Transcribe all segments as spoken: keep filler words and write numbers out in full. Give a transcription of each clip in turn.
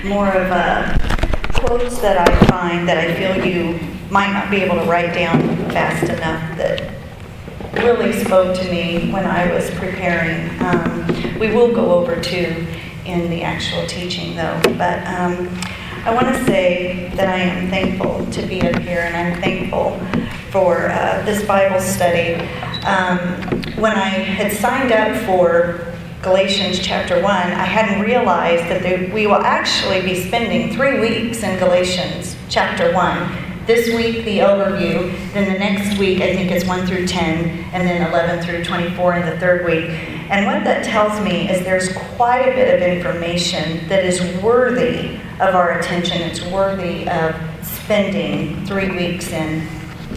more of a quotes that I find that I feel you might not be able to write down fast enough that really spoke to me when I was preparing. Um, we will go over two in the actual teaching though, but um, I want to say that I am thankful to be up here, and I'm thankful for uh, this Bible study. Um, when I had signed up for Galatians chapter one, I hadn't realized that they, we will actually be spending three weeks in Galatians chapter one. This week, the overview, then the next week, I think it's one through ten, and then eleven through twenty-four in the third week. And what that tells me is there's quite a bit of information that is worthy of our attention. It's worthy of spending three weeks in.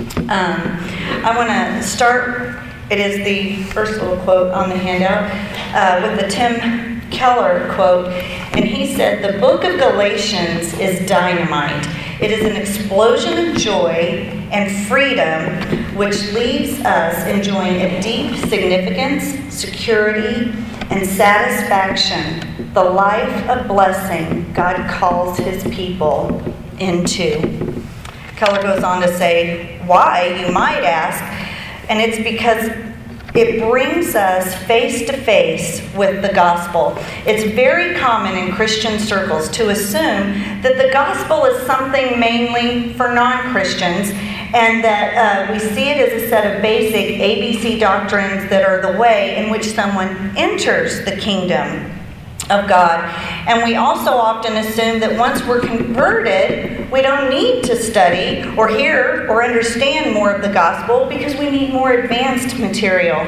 Um, I want to start, it is the first little quote on the handout, uh, with the Tim Keller quote. And he said, "The book of Galatians is dynamite. It is an explosion of joy and freedom which leaves us enjoying a deep significance, security, and satisfaction, the life of blessing God calls his people into." Keller goes on to say, why, you might ask, and it's because it brings us face to face with the gospel. It's very common in Christian circles to assume that the gospel is something mainly for non-Christians, and that uh, we see it as a set of basic A B C doctrines that are the way in which someone enters the kingdom of God. And we also often assume that once we're converted, we don't need to study or hear or understand more of the gospel because we need more advanced material.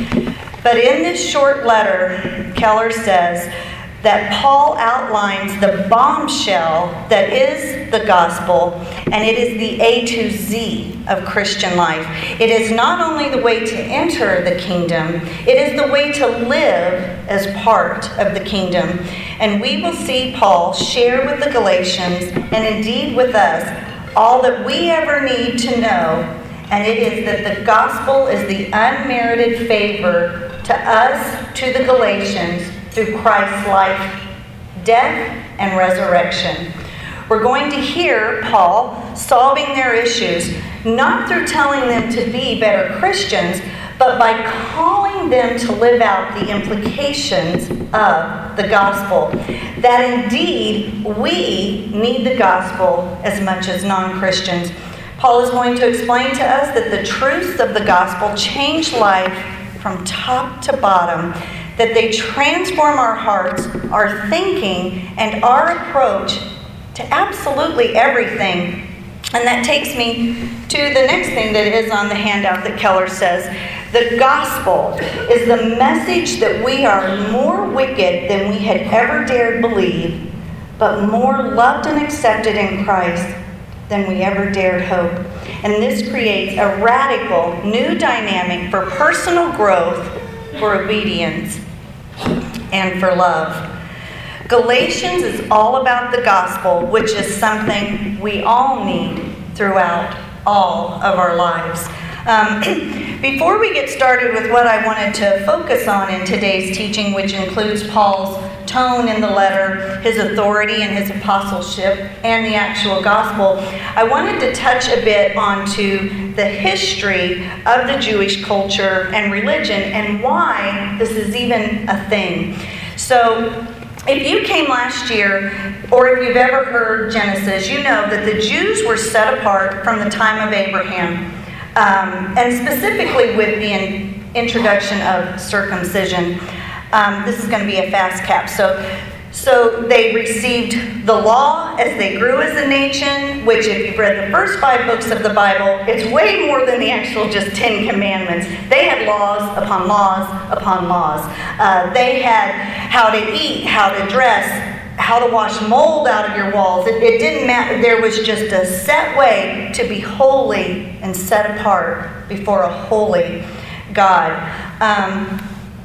But in this short letter, Keller says that Paul outlines the bombshell that is the gospel, and it is the A to Z of Christian life. It is not only the way to enter the kingdom, it is the way to live as part of the kingdom. And we will see Paul share with the Galatians, and indeed with us, all that we ever need to know, and it is that the gospel is the unmerited favor to us, to the Galatians, through Christ's life, death, and resurrection. We're going to hear Paul solving their issues, not through telling them to be better Christians, but by calling them to live out the implications of the gospel. That indeed, we need the gospel as much as non-Christians. Paul is going to explain to us that the truths of the gospel change life from top to bottom, that they transform our hearts, our thinking, and our approach to absolutely everything. And that takes me to the next thing that is on the handout that Keller says. The gospel is the message that we are more wicked than we had ever dared believe, but more loved and accepted in Christ than we ever dared hope. And this creates a radical new dynamic for personal growth, for obedience, and for love. Galatians is all about the gospel, which is something we all need throughout all of our lives. Um, before we get started with what I wanted to focus on in today's teaching, which includes Paul's tone in the letter, his authority and his apostleship, and the actual gospel, I wanted to touch a bit onto the history of the Jewish culture and religion and why this is even a thing. So, if you came last year, or if you've ever heard Genesis, you know that the Jews were set apart from the time of Abraham, um, and specifically with the in- introduction of circumcision. Um, this is going to be a fast cap. So, so they received the law as they grew as a nation, which if you've read the first five books of the Bible, it's way more than the actual just Ten Commandments. They had laws upon laws upon laws. Uh, they had how to eat, how to dress, how to wash mold out of your walls. It, it didn't matter. There was just a set way to be holy and set apart before a holy God. Um,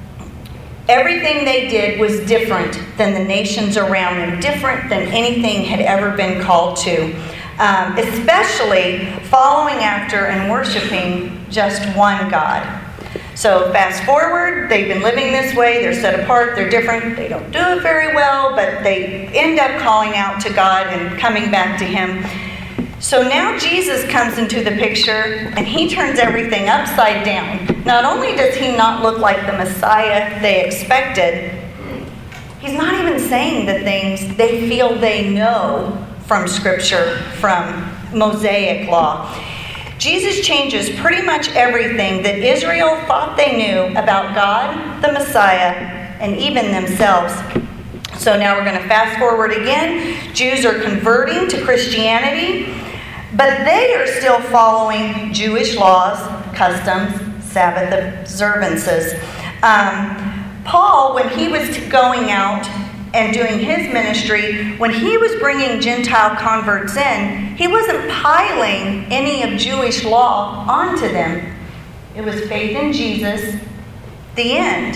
Everything they did was different than the nations around them, different than anything had ever been called to, um, especially following after and worshiping just one God. So fast forward, they've been living this way, they're set apart, they're different, they don't do it very well, but they end up calling out to God and coming back to Him. So now Jesus comes into the picture and He turns everything upside down. Not only does He not look like the Messiah they expected, He's not even saying the things they feel they know from Scripture, from Mosaic law. Jesus changes pretty much everything that Israel thought they knew about God, the Messiah, and even themselves. So now we're going to fast forward again. Jews are converting to Christianity, but they are still following Jewish laws, customs, Sabbath observances. Um, Paul, when he was going out and doing his ministry, when he was bringing Gentile converts in, he wasn't piling any of Jewish law onto them. It was faith in Jesus, the end.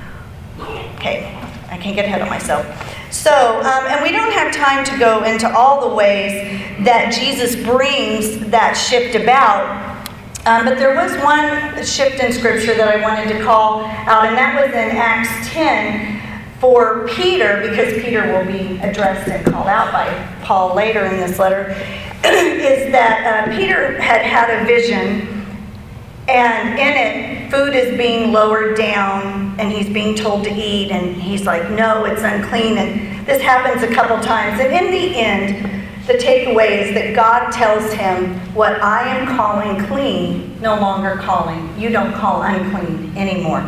Okay, I can't get ahead of myself. So, um, and we don't have time to go into all the ways that Jesus brings that shift about. Um, but there was one shift in Scripture that I wanted to call out, and that was in Acts ten for Peter, because Peter will be addressed and called out by Paul later in this letter, is that uh, Peter had had a vision, and in it, food is being lowered down, and he's being told to eat, and he's like, no, it's unclean, and this happens a couple times, and in the end, the takeaway is that God tells him, what I am calling clean, no longer calling. You don't call unclean anymore.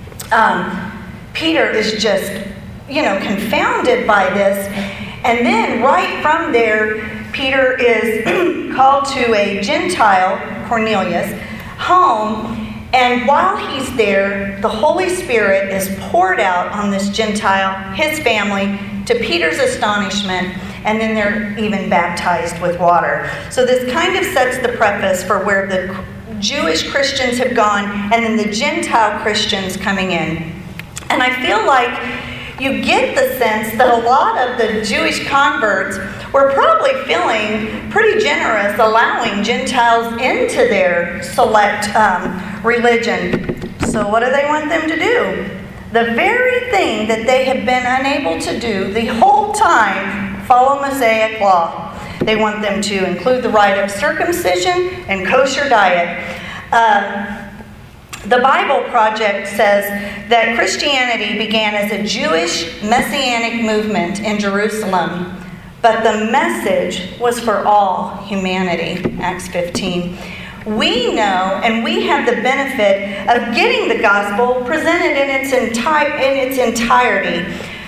Um, Peter is just, you know, confounded by this. And then right from there, Peter is called to a Gentile, Cornelius, home. And while he's there, the Holy Spirit is poured out on this Gentile, his family, to Peter's astonishment. And then they're even baptized with water. So this kind of sets the preface for where the Jewish Christians have gone and then the Gentile Christians coming in. And I feel like you get the sense that a lot of the Jewish converts were probably feeling pretty generous allowing Gentiles into their select um, religion. So what do they want them to do? The very thing that they have been unable to do the whole time, follow Mosaic law. They want them to include the rite of circumcision and kosher diet. Uh, The Bible Project says that Christianity began as a Jewish messianic movement in Jerusalem, but the message was for all humanity, Acts fifteen. We know and we have the benefit of getting the gospel presented in its, enti- in its entirety.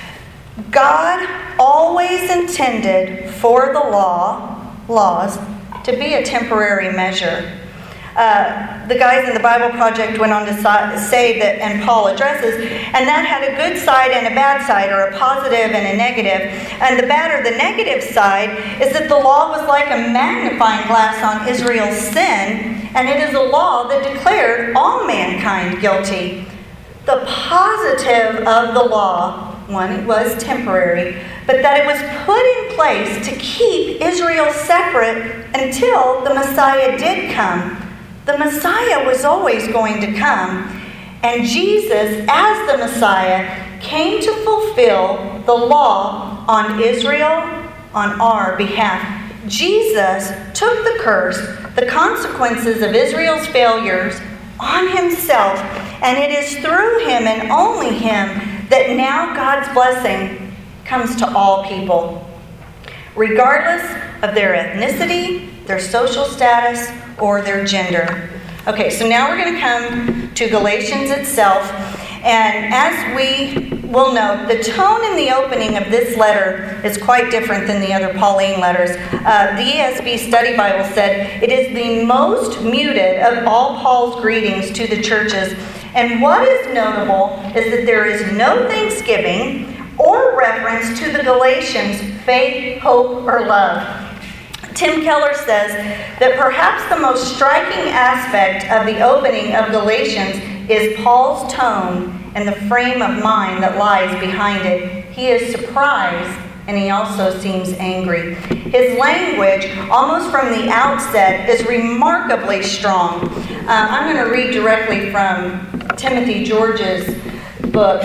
God always intended for the law, laws to be a temporary measure. Uh, the guys in the Bible Project went on to say that, and Paul addresses, and that had a good side and a bad side, or a positive and a negative. And the bad or the negative side is that the law was like a magnifying glass on Israel's sin, and it is a law that declared all mankind guilty. The positive of the law, one, it was temporary, but that it was put in place to keep Israel separate until the Messiah did come. The Messiah was always going to come, and Jesus, as the Messiah, came to fulfill the law on Israel, on our behalf. Jesus took the curse, the consequences of Israel's failures, on himself, and it is through him and only him that now God's blessing comes to all people, regardless of their ethnicity, their social status, or their gender. Okay, so now we're going to come to Galatians itself. And as we will note, the tone in the opening of this letter is quite different than the other Pauline letters. Uh, the E S V Study Bible said, it is the most muted of all Paul's greetings to the churches. And what is notable is that there is no thanksgiving or reference to the Galatians' faith, hope, or love. Tim Keller says that perhaps the most striking aspect of the opening of Galatians is Paul's tone and the frame of mind that lies behind it. He is surprised, and he also seems angry. His language, almost from the outset, is remarkably strong. Uh, I'm going to read directly from Timothy George's book,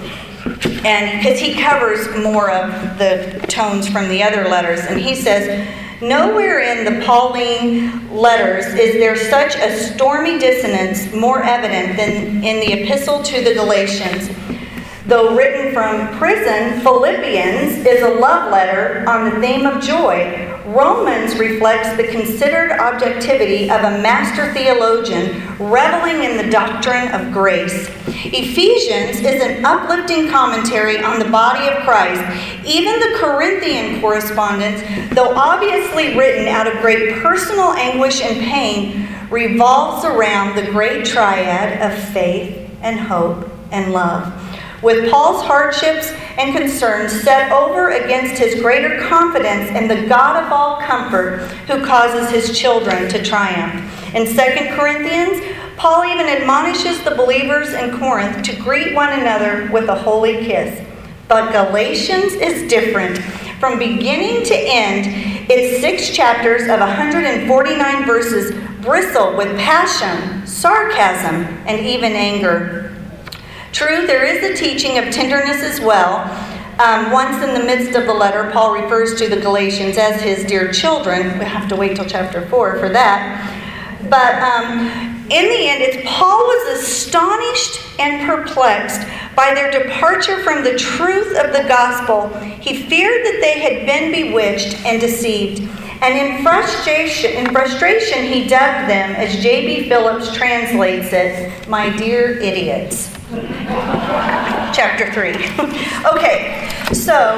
and because he covers more of the tones from the other letters, and he says, nowhere in the Pauline letters is there such a stormy dissonance more evident than in the epistle to the Galatians. Though written from prison, Philippians is a love letter on the theme of joy. Romans reflects the considered objectivity of a master theologian reveling in the doctrine of grace. Ephesians is an uplifting commentary on the body of Christ. Even the Corinthian correspondence, though obviously written out of great personal anguish and pain, revolves around the great triad of faith and hope and love, with Paul's hardships and concerns set over against his greater confidence in the God of all comfort who causes his children to triumph. In Second Corinthians, Paul even admonishes the believers in Corinth to greet one another with a holy kiss. But Galatians is different. From beginning to end, its six chapters of one hundred forty-nine verses bristle with passion, sarcasm, and even anger. True, there is a teaching of tenderness as well. Um, once in the midst of the letter, Paul refers to the Galatians as his dear children. We have to wait till chapter four for that. But um, in the end, it's Paul was astonished and perplexed by their departure from the truth of the gospel. He feared that they had been bewitched and deceived. And in frustration, in frustration, he dubbed them, as J B Phillips translates it, my dear idiots. Chapter three. Okay, so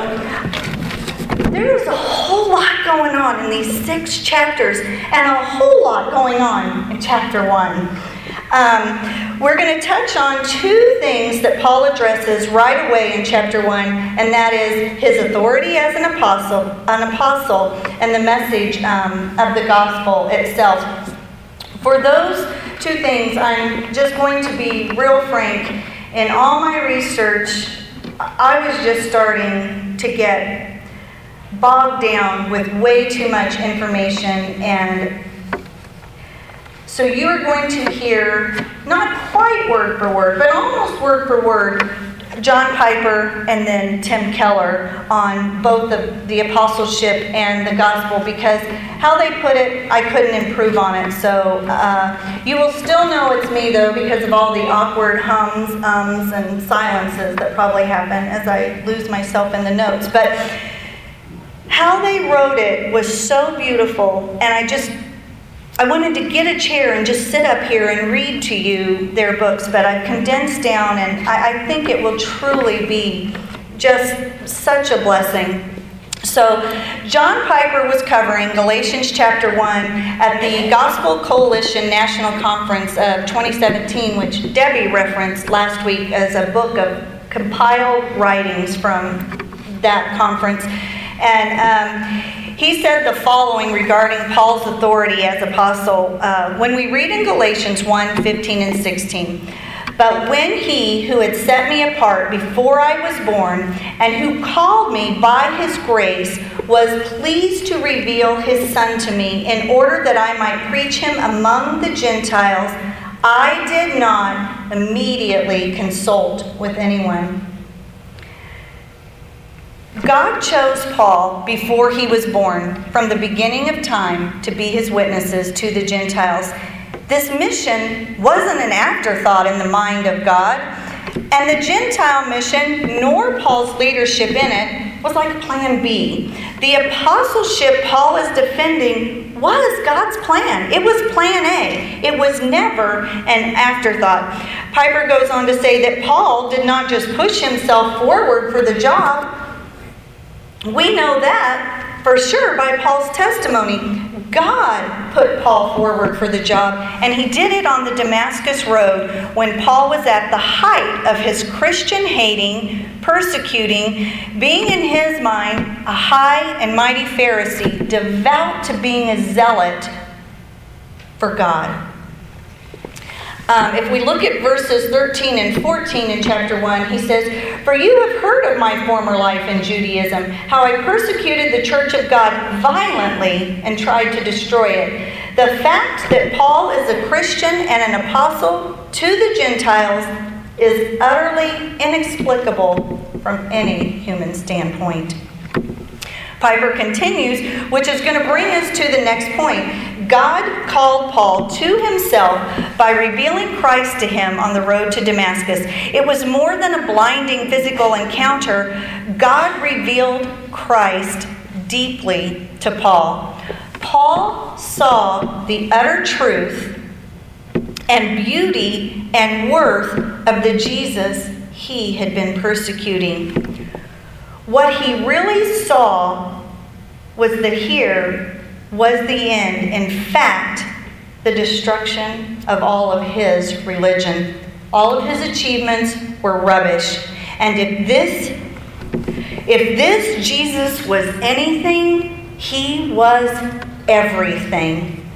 there's a whole lot going on in these six chapters and a whole lot going on in chapter one. Um, we're going to touch on two things that Paul addresses right away in chapter one, and that is his authority as an apostle, an apostle, and the message um, of the gospel itself. For those two things, I'm just going to be real frank. In all my research, I was just starting to get bogged down with way too much information, and so you are going to hear, not quite word for word, but almost word for word, John Piper and then Tim Keller on both the, the apostleship and the gospel, because how they put it, I couldn't improve on it. So uh, you will still know it's me, though, because of all the awkward hums, ums, and silences that probably happen as I lose myself in the notes. But how they wrote it was so beautiful, and I just I wanted to get a chair and just sit up here and read to you their books, but I've condensed down, and I, I think it will truly be just such a blessing. So, John Piper was covering Galatians chapter one at the Gospel Coalition National Conference of twenty seventeen, which Debbie referenced last week as a book of compiled writings from that conference. And um, he said the following regarding Paul's authority as apostle. Uh, when we read in Galatians one, fifteen and sixteen, but when he who had set me apart before I was born and who called me by his grace was pleased to reveal his Son to me in order that I might preach him among the Gentiles, I did not immediately consult with anyone. God chose Paul before he was born, from the beginning of time, to be his witnesses to the Gentiles. This mission wasn't an afterthought in the mind of God, and the Gentile mission, nor Paul's leadership in it, was like plan B. The apostleship Paul is defending was God's plan. It was plan A. It was never an afterthought. Piper goes on to say that Paul did not just push himself forward for the job. We know that for sure by Paul's testimony. God put Paul forward for the job, and he did it on the Damascus Road when Paul was at the height of his Christian-hating, persecuting, being in his mind a high and mighty Pharisee, devout to being a zealot for God. Um, if we look at verses thirteen and fourteen in chapter one, he says, "For you have heard of my former life in Judaism, how I persecuted the church of God violently and tried to destroy it. The fact that Paul is a Christian and an apostle to the Gentiles is utterly inexplicable from any human standpoint. Piper continues, which is going to bring us to the next point. God called Paul to himself by revealing Christ to him on the road to Damascus. It was more than a blinding physical encounter. God revealed Christ deeply to Paul. Paul saw the utter truth and beauty and worth of the Jesus he had been persecuting. What he really saw was that here was the end. In fact, the destruction of all of his religion. All of his achievements were rubbish. And if this, if this Jesus was anything, he was everything.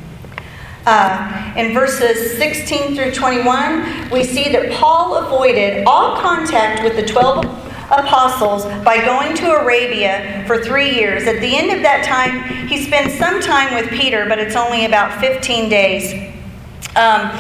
Uh, in verses sixteen through twenty-one, we see that Paul avoided all contact with the twelve apostles by going to Arabia for three years. At the end of that time, he spent some time with Peter, but it's only about fifteen days. Um,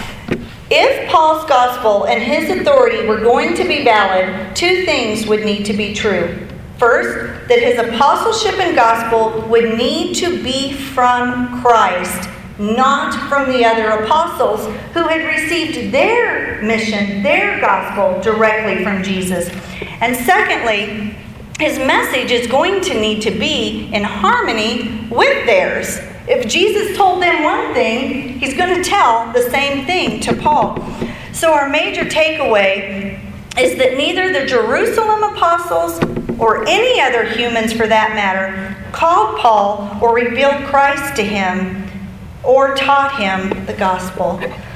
if Paul's gospel and his authority were going to be valid, two things would need to be true. First, that his apostleship and gospel would need to be from Christ, not from the other apostles who had received their mission, their gospel, directly from Jesus. And secondly, his message is going to need to be in harmony with theirs. If Jesus told them one thing, he's going to tell the same thing to Paul. So our major takeaway is that neither the Jerusalem apostles or any other humans for that matter called Paul or revealed Christ to him or taught him the gospel.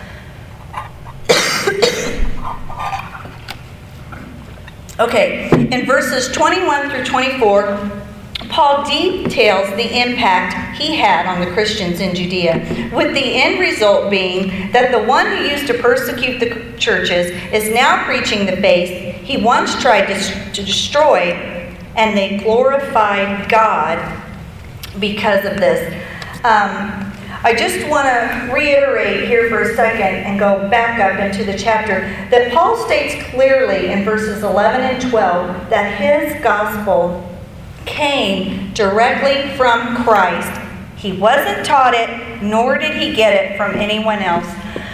Okay, in verses twenty-one through twenty-four, Paul details the impact he had on the Christians in Judea, with the end result being that the one who used to persecute the churches is now preaching the faith he once tried to, to destroy, and they glorified God because of this. Um, I just want to reiterate here for a second and go back up into the chapter that Paul states clearly in verses eleven and twelve that his gospel came directly from Christ. He wasn't taught it, nor did he get it from anyone else.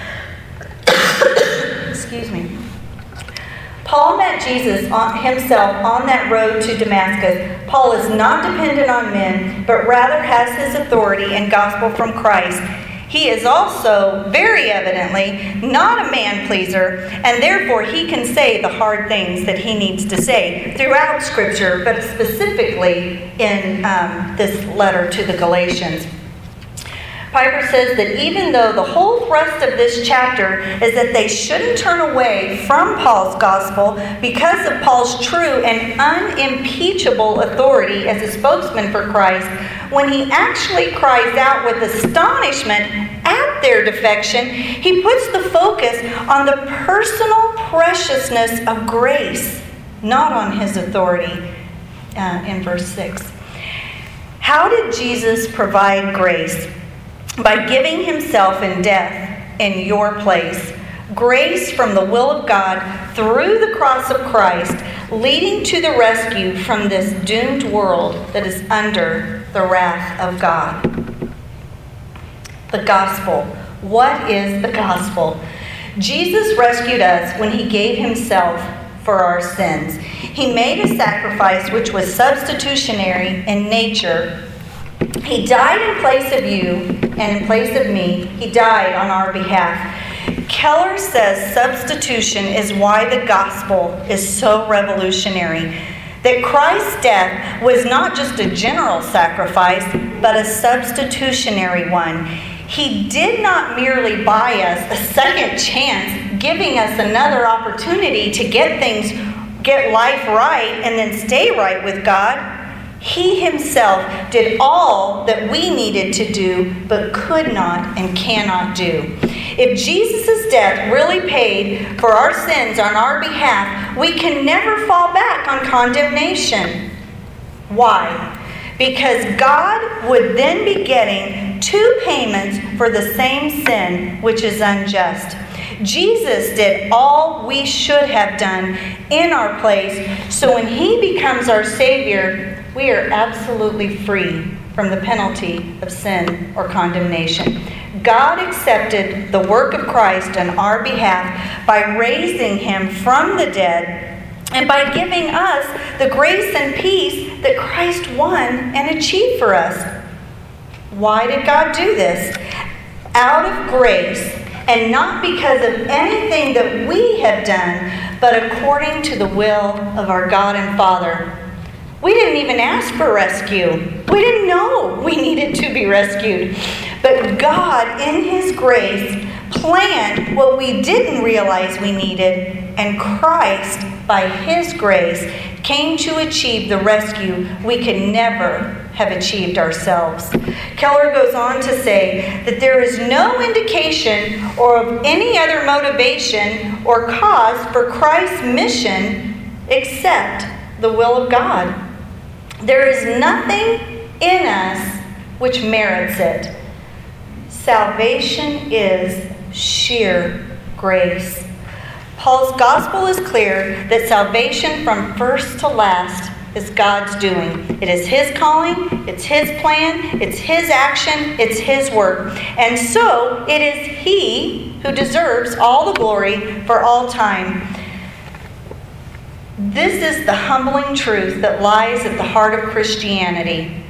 Excuse me. Paul met Jesus on, himself on that road to Damascus. Paul is not dependent on men, but rather has his authority and gospel from Christ. He is also, very evidently, not a man-pleaser, and therefore he can say the hard things that he needs to say throughout Scripture, but specifically in um, this letter to the Galatians. Piper says that even though the whole thrust of this chapter is that they shouldn't turn away from Paul's gospel because of Paul's true and unimpeachable authority as a spokesman for Christ, when he actually cries out with astonishment at their defection, he puts the focus on the personal preciousness of grace, not on his authority, uh, in verse six. How did Jesus provide grace? By giving himself in death in your place. Grace from the will of God through the cross of Christ, leading to the rescue from this doomed world that is under the wrath of God. The gospel. What is the gospel? Jesus rescued us when he gave himself for our sins. He made a sacrifice which was substitutionary in nature. He died in place of you and in place of me. He died on our behalf. Keller says substitution is why the gospel is so revolutionary. That Christ's death was not just a general sacrifice, but a substitutionary one. He did not merely buy us a second chance, giving us another opportunity to get things, get life right, and then stay right with God. He himself did all that we needed to do, but could not and cannot do. If Jesus' death really paid for our sins on our behalf, we can never fall back on condemnation. Why? because God would then be getting two payments for the same sin, which is unjust. Jesus did all we should have done in our place, so when He becomes our Savior, we are absolutely free from the penalty of sin or condemnation. God accepted the work of Christ on our behalf by raising Him from the dead and by giving us the grace and peace that Christ won and achieved for us. Why did God do this? Out of grace, and not because of anything that we have done, but according to the will of our God and Father. We didn't even ask for rescue. We didn't know we needed to be rescued. But God, in His grace, planned what we didn't realize we needed, and Christ, by His grace, came to achieve the rescue we could never have achieved ourselves. Keller goes on to say that there is no indication or of any other motivation or cause for Christ's mission except the will of God. There is nothing in us which merits it. Salvation is sheer grace. Paul's gospel is clear that salvation from first to last is God's doing. It is His calling, it's His plan, it's His action, it's His work. And so it is He who deserves all the glory for all time. This is the humbling truth that lies at the heart of Christianity.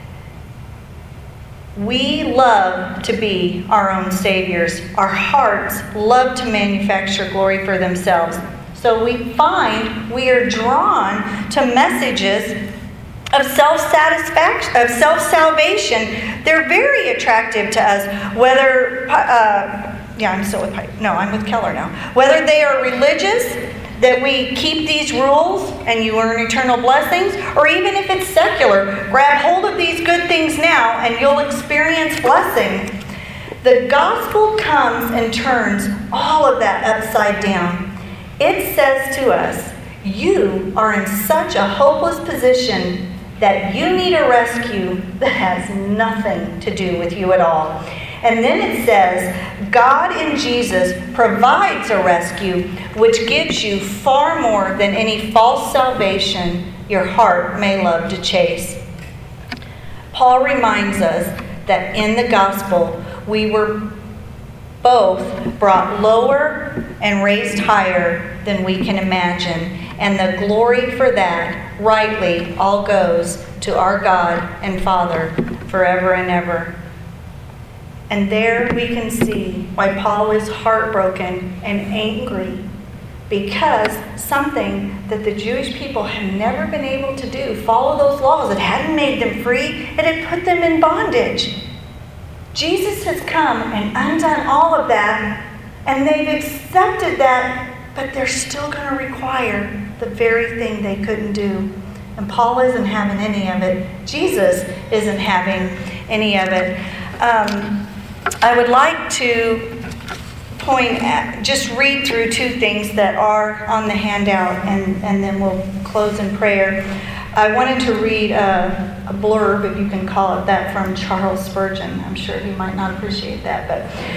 We love to be our own saviors. Our hearts love to manufacture glory for themselves. So we find we are drawn to messages of self-satisfaction, of self-salvation. They're very attractive to us, whether, uh, yeah, I'm still with Pipe. No, I'm with Keller now. Whether they are religious, that we keep these rules and you earn eternal blessings, or even if it's secular, grab hold of these good things now and you'll experience blessing. The gospel comes and turns all of that upside down. It says to us, you are in such a hopeless position that you need a rescue that has nothing to do with you at all. And then it says, God in Jesus provides a rescue which gives you far more than any false salvation your heart may love to chase. Paul reminds us that in the gospel we were both brought lower and raised higher than we can imagine. And the glory for that rightly all goes to our God and Father forever and ever. And there we can see why Paul is heartbroken and angry, because something that the Jewish people had never been able to do, follow those laws, it hadn't made them free, it had put them in bondage. Jesus has come and undone all of that, and they've accepted that, but they're still going to require the very thing they couldn't do. And Paul isn't having any of it. Jesus isn't having any of it. Um, I would like to point at, just read through two things that are on the handout, and, and then we'll close in prayer. I wanted to read a, a blurb, if you can call it that, from Charles Spurgeon. I'm sure he might not appreciate that,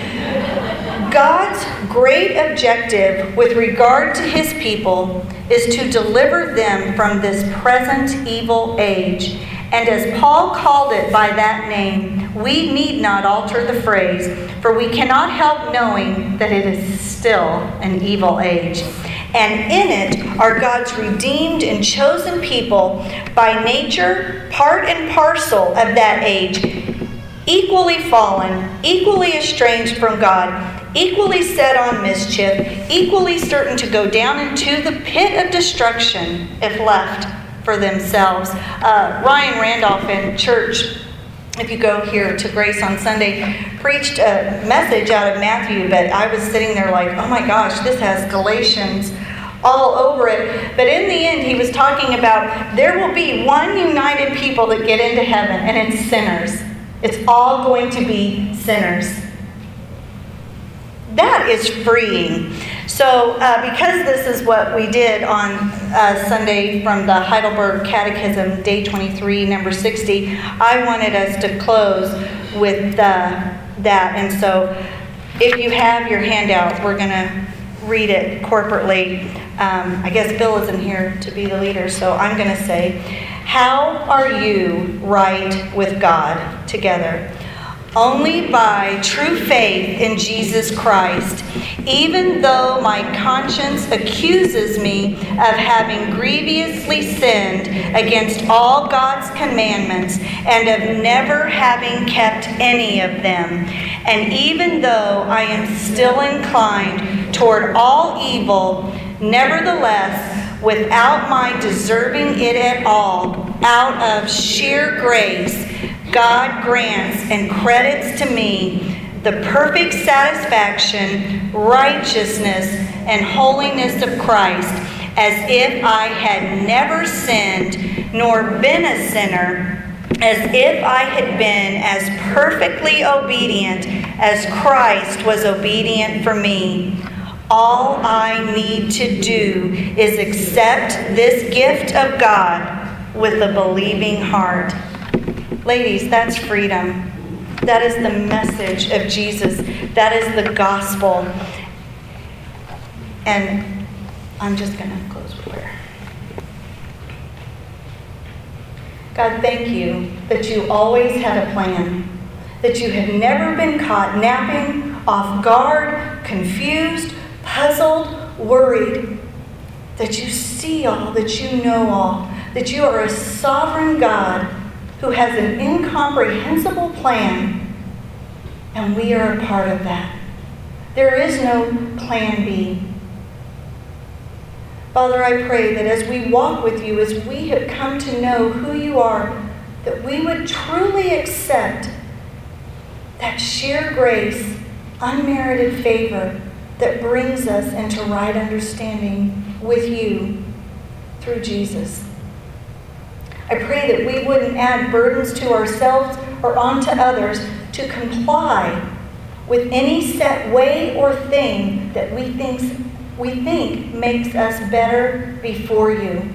but God's great objective with regard to His people is to deliver them from this present evil age. And as Paul called it by that name, we need not alter the phrase, for we cannot help knowing that it is still an evil age. And in it are God's redeemed and chosen people, by nature part and parcel of that age, equally fallen, equally estranged from God, equally set on mischief, equally certain to go down into the pit of destruction if left for themselves. Uh, Ryan Randolph in church, if you go here to Grace on Sunday, preached a message out of Matthew, but I was sitting there like, oh my gosh, this has Galatians all over it. But in the end, he was talking about there will be one united people that get into heaven, and it's sinners. It's all going to be sinners. that is freeing. So uh, because this is what we did on uh, Sunday from the Heidelberg Catechism, day twenty-three, number sixty, I wanted us to close with uh, that. And so if you have your handout, we're going to read it corporately. Um, I guess Bill isn't here to be the leader, so I'm going to say, how are you right with God together? Only by true faith in Jesus Christ, even though my conscience accuses me of having grievously sinned against all God's commandments and of never having kept any of them. And even though I am still inclined toward all evil, nevertheless, without my deserving it at all, out of sheer grace, God grants and credits to me the perfect satisfaction, righteousness, and holiness of Christ, as if I had never sinned nor been a sinner, as if I had been as perfectly obedient as Christ was obedient for me. All I need to do is accept this gift of God with a believing heart. Ladies, that's freedom. That is the message of Jesus. That is the gospel. And I'm just going to close with prayer. God, thank you that you always had a plan, that you had never been caught napping, off guard, confused, puzzled, worried, that you see all, that you know all, that you are a sovereign God who has an incomprehensible plan, and we are a part of that. There is no plan B. Father, I pray that as we walk with you, as we have come to know who you are, that we would truly accept that sheer grace, unmerited favor that brings us into right understanding with you through Jesus. I pray that we wouldn't add burdens to ourselves or onto others to comply with any set way or thing that we think, we think makes us better before you.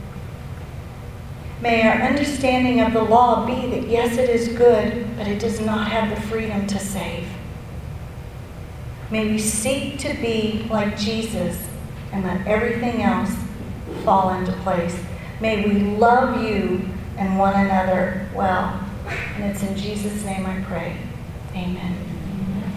May our understanding of the law be that yes, it is good, but it does not have the freedom to save. May we seek to be like Jesus and let everything else fall into place. May we love you and one another well. And it's in Jesus' name I pray. Amen.